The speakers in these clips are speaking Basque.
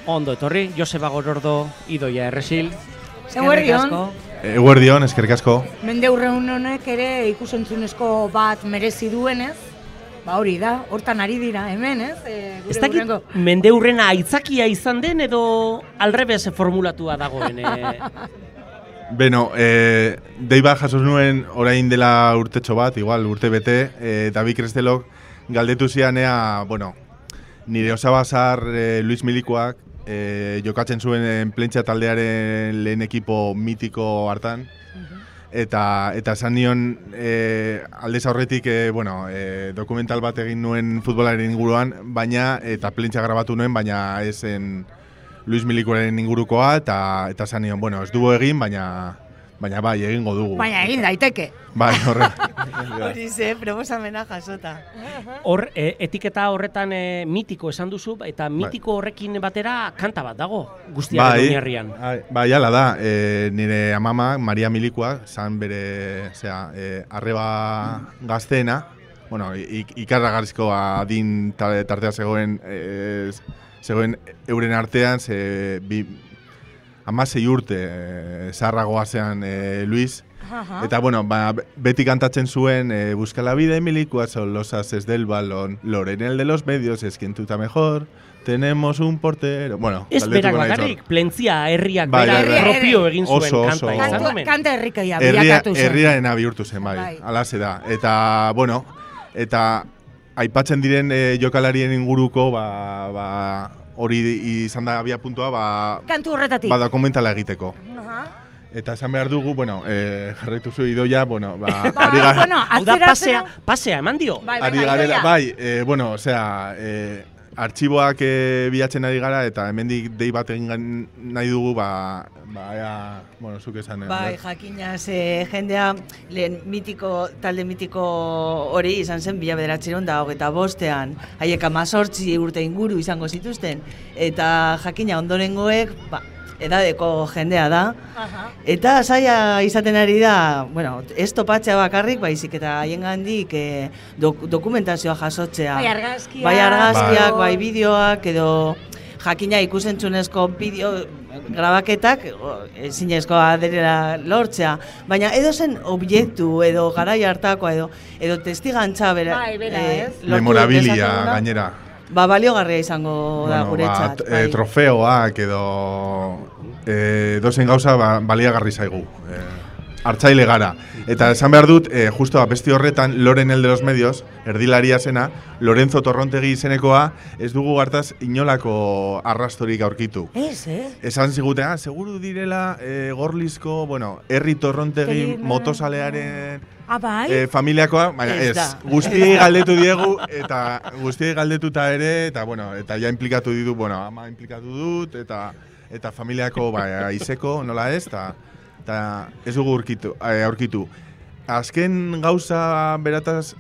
Ondo etorri, Joseba Gorordo, Idoia Erresil. Eguerdion, eskerrik asko. Mendeurreun honek ere ikusentzunezko bat merezi duenez, hori da, hortan ari dira hemen, ez? Ez dakit mendeurrena aitzakia izan den edo alrebez formulatua dagoen? Beno, deiba jaso nuen orain dela urtetxo bat, igual urte bete, David Krestelok galdetu zianea, nire osabazar Luis Milikoak jokatzen zuen Plentxa taldearen lehen ekipo mitiko hartan, eta esan nion aldez aurretik dokumental bat egin nuen futbolaren inguruan, eta Plentxa grabatu nuen, baina esen Luis Milikoaren ingurukoa, eta esan nion, ez dugu egin, baina bai, egingo dugu. Baina egin daiteke. Bai, Hori ze, proposamena jasota. Hor, etiketa horretan mitiko esan duzu, eta mitiko horrekin batera kanta bat dago, guztiaren oinarrian. Bai, ala da, nire amama, Maria Milikoa, zan bere, arreba gazteena, ikarragarrizko adin tartea zegoen euren artean, 16 urte zaharragoa zean Luis. Eta beti kantatzen zuen busca la vida Milikoa, son los ases del balón, Lorenel de los medios, es quien tuta mejor, tenemos un portero. Ez berak bakarrik, Plentzia herriak propio egin zuen kanta izan omen. Kanta herrikaia bilakatu zen. Herriaren bihurtu zen, bai, alaze da. Eta aipatzen diren jokalarien inguruko, hori izan da abia puntua, kantu horretatik. Dokumentala egiteko. Eta esan behar dugu, jarraitu zu Idoia, hau da pasea eman dio. Ari garela, artxiboak bilatzen ari gara, eta hemendik dei bat egin nahi dugu, zuk esan. Bai, jakinaz, jendea, lehen talde mitiko hori izan zen 1925ean, haiek 18 urte inguru izango zituzten, eta jakina ondorengoek, edadeko jendea da, eta zaila izaten ari da, ez topatzea bakarrik, baizik eta haien gandik dokumentazioa jasotzea. Bai argazkiak, bai bideoak, edo jakina ikusentzunezko bideo grabaketak, ezinezkoa direla lortzea, baina edo zen objektu, edo garai hartakoa, edo testigantza memorabilia gainera. Baliogarria izango da guretzat. Trofeoak edo dozen gauza baliagarri zaigu. Hartzaile gara. Eta esan behar dut, justo abesti horretan, Lorenel de los medios, erdilaria zena, Lorenzo Torrontegi izenekoa, ez dugu hartaz inolako arrastorik aurkitu. Esan ziguten, seguru direla Gorlizko, herri Torrontegi motosalearen familiakoa, baina ez, guztiei galdetu diegu, eta guztiei galdetuta ere, eta ja implikatu ditu, ama implikatu dut, eta familiako izeko, nola ez, eta ez dugu aurkitu. Azken gauza berataz,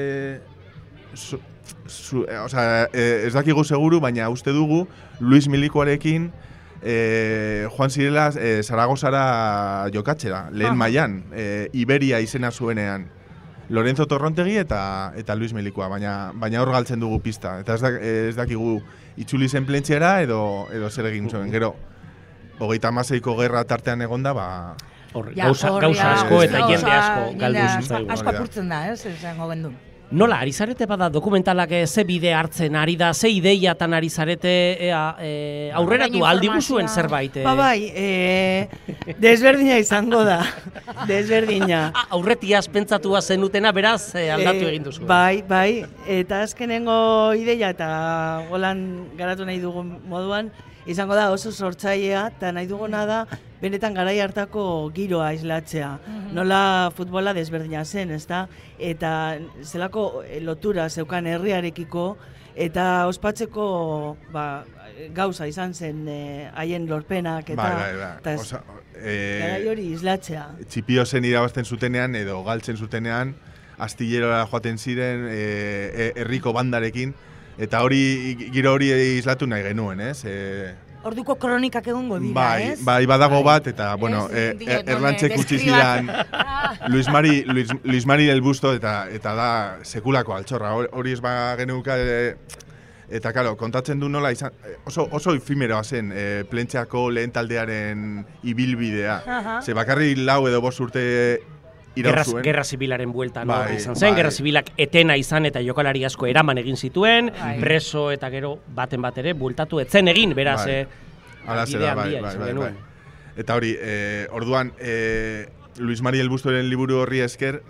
ez dakigu seguru, baina uste dugu Luis Milikoarekin joan zirela Zaragozara jokatzera, lehen mailan, Iberia izena zuenean. Lorenzo Torrontegi eta Luis Milikoa, baina hor galtzen dugu pista. Eta ez dakigu itzuli zen Plentziara edo zer egin zuen. Gero, 36ko gerra tartean egonda, gauza asko eta jende asko galdu zitzaigu. Asko apurtzen da, esango gendu. Nola, ari zarete bada dokumentalak ze bide hartzen ari da, ze ideiatan ari zarete aurreratu aldiguzuen zerbait? Desberdina izango da, desberdina. Aurretiaz pentsatua zenutena, beraz aldatu egin duzu. Bai, eta azkenengo ideia eta golan garatu nahi dugun moduan, izango da oso sortzailea, eta nahi duguna da benetan garai hartako giroa islatzea. Nola futbola desberdina zen, ezta? Eta zelako lotura zeukan herriarekiko, eta ospatzeko gauza izan zen haien lorpenak, eta garai hori islatzea. Txipio zen irabazten zutenean edo galtzen zutenean, astillerora joaten ziren herriko bandarekin, eta giro hori islatu nahi genuen, ez? Orduko kronikak egongo dira, ez? Bai, badago bat, eta, erlantzek utzi zidan Luis Mari el busto, eta da sekulako altxorra. Hori ez geneuka Eta, karo, kontatzen du nola izan, oso efímeroa zen Plentxeako lehen taldearen ibilbidea. Ze bakarri 4 edo 5 urte iraun zuen. Gerra zibilaren buelta izan zen, Gerra zibilak etena izan eta jokalari asko eraman egin zituen, preso eta gero baten bat ere bueltatu etzen egin, beraz, bide handia izan genuen. Eta hori, orduan, Luis Mari Elbustoren liburu horri esker,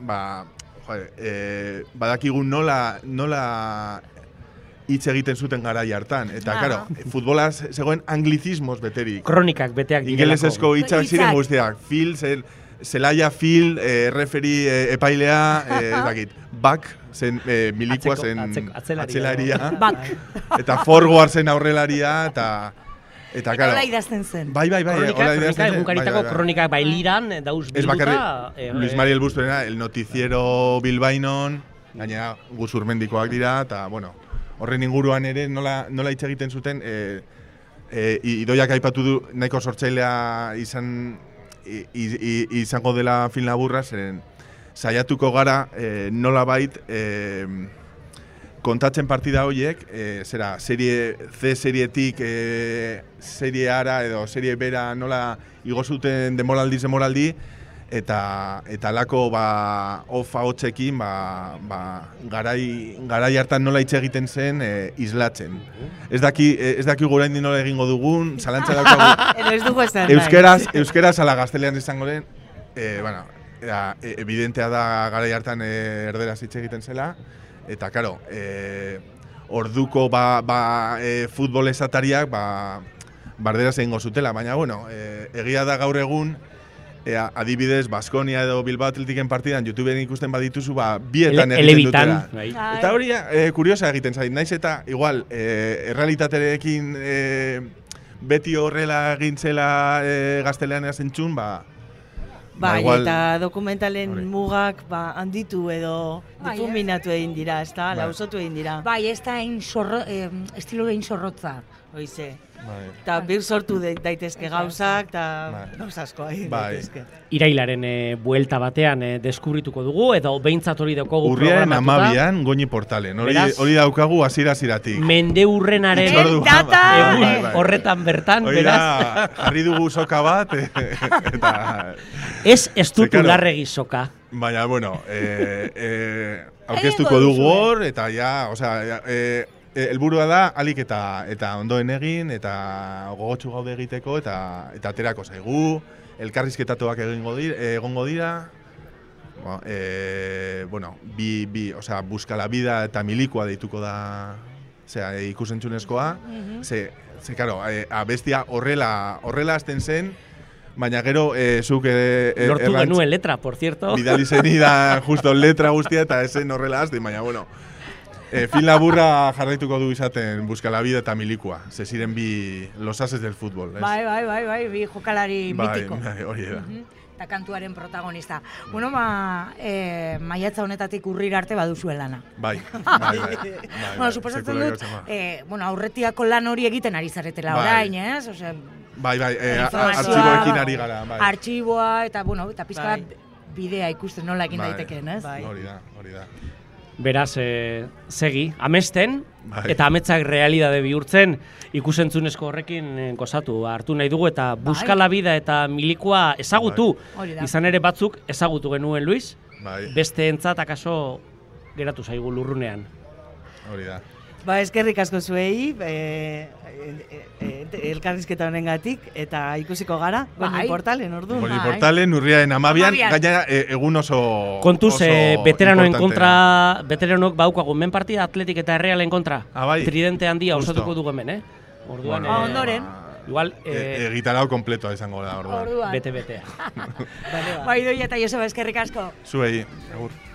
badakigu nola hitz egiten zuten garai hartan. Eta, karo, futbolaz zegoen anglizismos beterik. Kronikak beteak direlako. Ingelesezko hitzak ziren guztiak. Zelaia fil, referi epailea, ez dakit, bak, zen milikua zen atzelaria. Bak. Eta forgoar zen aurrelaria, eta karo. Hola idazten zen. Bai, egunkaritako kronikak bai liran, dauz bilduta. Ez bakarri, Luis Mari Elbustorena, el noticiero bilbainon, gainera Guzurmendikoak dira, eta, bueno, horren inguruan ere nola hitz egiten zuten, Idoiak aipatu du nahiko sortzailea izango dela film laburra, zeren saiatuko gara nolabait kontatzen partida horiek, serie C serietik serie Ara edo serie Bera nola igo zuten demoraldi, eta alako ofa hotzekin garai hartan nola hitz egiten zen islatzen. Ez daki oraindik nola egingo dugun, zalantza daukagu. Edo ez dugu esan. Euskaraz ala gaztelean izango den, evidentea da garai hartan erderaz hitz egiten zela, eta karo, orduko futbol esatariak barderaz egingo zutela, baina bueno, egia da gaur egun, adibidez, Baskonia edo Bilbao Atletiken partidan YouTubeen ikusten badituzu, bietan egiten dutela. Eta hori kuriosa egiten zait, naiz eta igual errealitaterekin beti horrela egintzela gaztelean zentzun, Bai, eta dokumentalen mugak handitu edo difuminatu egin dira, ezta, lausotu egin dira. Bai, ez da estilo egin zorrotza. Hoize. Eta bir sortu daitezke gauzak, eta gauzasko daitezke. Irailaren buelta batean deskubrituko dugu, edo behintzat hori daukagu programatuta. Urriaren 12an Goñi Portalen, hori daukagu hasiera-hasieratik. Mendeurrenaren horretan bertan, beraz. Jarri dugu soka bat, eta... Ez dutu larregi soka. Baina, bueno, aurkeztuko dugu hor, eta ja, osea, helburua da alik eta ondoen egin, eta gogotsu gaude egiteko, eta aterako zaigu, elkarrizketatuak egongo dira, bueno, osea, Busca la Vida eta Milikua deituko da, osea, ikusentzunezkoa, karo, abestia horrela hasten zen, baina gero, zuk lortu genuen letra, por cierto. Bidali zenida justo letra guztia eta esen horrela hasten, baina, bueno, fin laburra jarraituko du izaten Busca la Vida eta Milikua. Ze ziren los ases del fútbol. Bai, bi jokalari mitiko. Bai, hori da. Eta kantuaren protagonista. Bueno, maiatza honetatik urrira arte baduzu lana. Bai. Bueno, suposatzen dut, aurretiako lan hori egiten ari zaretela orain, ez? Bai, artxiboekin ari gara. Artxiboa, eta pizka bidea ikusten nola egin daitekeen, ez? Hori da. Beraz, segi, amesten, eta ametsak realidade bihurtzen, ikusentzunezko horrekin gozatu hartu nahi dugu, eta Busca la Vida eta Milikua ezagutu. Izan ere batzuk ezagutu genuen, Luis. Beste entzat, akaso geratu zaigu lurrunean. Hori da. Eskerrik asko zuei, elkarrizketa honengatik, eta ikusiko gara, Goñi Portalen, orduan. Goñi Portalen, urriaren 12an, gaina egun oso kontuz, veteranoen kontra, veteranok baukagun, men partida Atletik eta Errealen kontra, tridente handia osatuko dugu hemen, orduan. Ondoren. Igual, gitarao kompletoa izango da, orduan. Bete. Bai, Idoia eta Joseba, eskerrik asko. Zuei, egur.